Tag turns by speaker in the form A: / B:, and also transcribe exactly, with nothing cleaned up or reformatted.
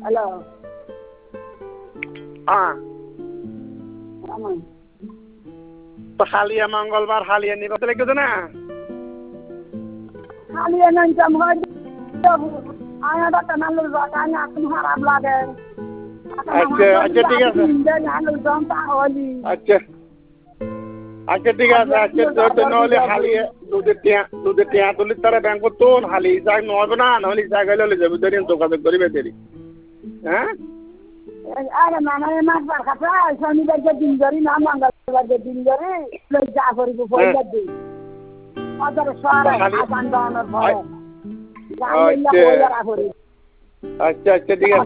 A: hello
B: হ্যাঁ
A: আমার
B: তো হালিয়া মঙ্গলবার হালিয়া নিবাতে লেগেছে না
A: খালি এনাই কাম হয় আয়া দাতা নালু জায়গা না তুমি খারাপ লাগে
B: আচ্ছা আচ্ছা ঠিক আছে
A: নালু জমতা হলি
B: আচ্ছা আচ্ছা ঠিক আছে আচ্ছা তো নহলে হালিয়া দুধের টিয়া দুধের টিয়া তুলি তারা ব্যাংক তো হালি যাই নহবে না নহলে জায়গায় ললে যাবে দেরি যোগাযোগ করিবে দেরি হ্যাঁ
A: আরে মানে মাছ বার খাতা শনিবারকে দিন ধরি না মঙ্গলবারকে দিন ধরি লই যা করিব পয়সা দি অদর সারা আসান দানোর ভয়
B: আচ্ছা আচ্ছা আচ্ছা ঠিক আছে